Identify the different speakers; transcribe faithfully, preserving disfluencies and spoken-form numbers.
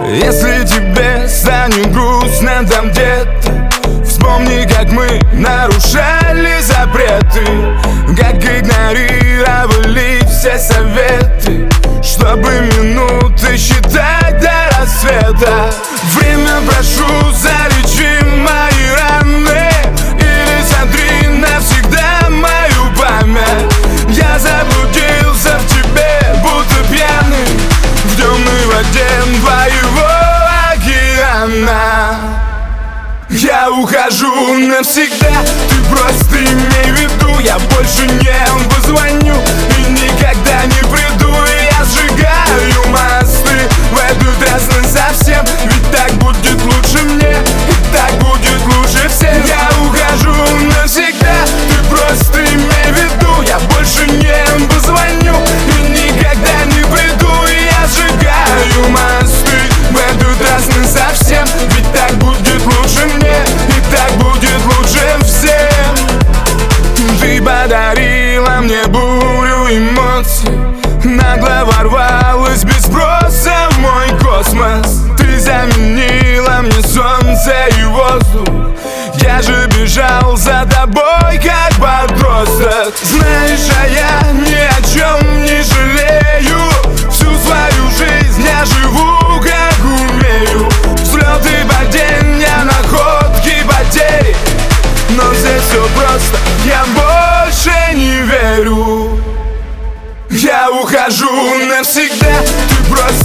Speaker 1: Если тебе станет грустно там где-то, вспомни, как мы нарушали запреты, как игнорировали все советы, чтобы минуты считать до рассвета. Время, прошу, залечи мои раны, или сотри навсегда мою память. Я заблудился в тебе, будто пьяный в темной воде твоего океана. Я ухожу навсегда, ты просто имей в виду, я больше не позвоню и никогда не приду. И я сжигаю мосты в этот раз насовсем, ведь так будет лучше мне, и так будет лучше всем. Я ухожу навсегда, ты просто имей в виду, я больше не позвоню и никогда не приду. И я сжигаю мосты в этот раз насовсем, ведь так будет лучше мне, и так будет лучше всем. Ты подарила мне бурю эмоций, нагло ворвалась без спроса в мой космос. Ты заменила мне солнце и воздух, я же бежал за тобой как подросток. Знаешь, а я ни о чем не жалею, всю свою жизнь я живу как умею. Взлеты, падения, находки, потери, но здесь все просто, я больше не верю. Я ухожу навсегда, ты просто